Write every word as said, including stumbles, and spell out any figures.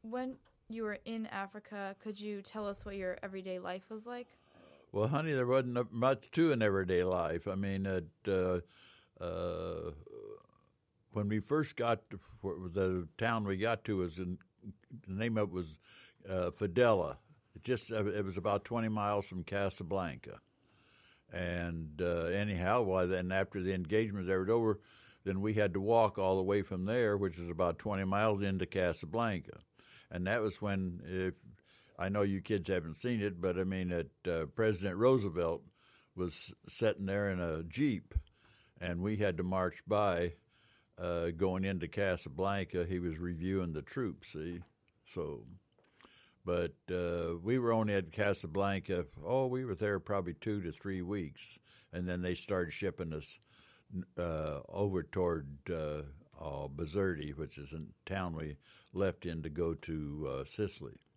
when you were in Africa, could you tell us what your everyday life was like? Well, honey, there wasn't much to an everyday life. I mean, it, uh, uh, when we first got to the town we got to, was in, the name of it was uh, Fidela. It just it was about twenty miles from Casablanca. And uh, anyhow, well, then after the engagement was over, then we had to walk all the way from there, which is about twenty miles into Casablanca. And that was when, if I know you kids haven't seen it, but I mean, that uh, President Roosevelt was sitting there in a Jeep, and we had to march by uh, going into Casablanca. He was reviewing the troops, see? So, but uh, we were only at Casablanca, oh, we were there probably two to three weeks, and then they started shipping us uh, over toward uh, uh, Bizerte, which is a town we left in to go to uh, Sicily.